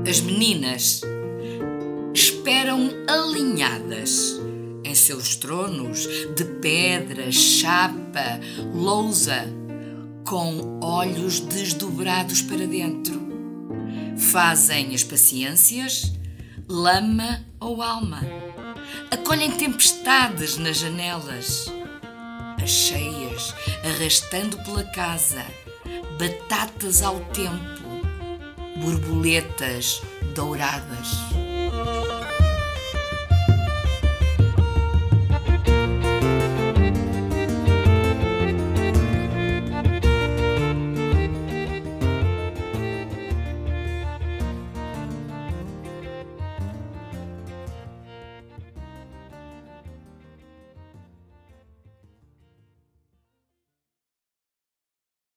As meninas esperam alinhadas em seus tronos de pedra, chapa, lousa, com olhos desdobrados para dentro. Fazem as paciências, lama ou alma. Acolhem tempestades nas janelas. As cheias arrastando pela casa, batatas ao tempo, borboletas douradas.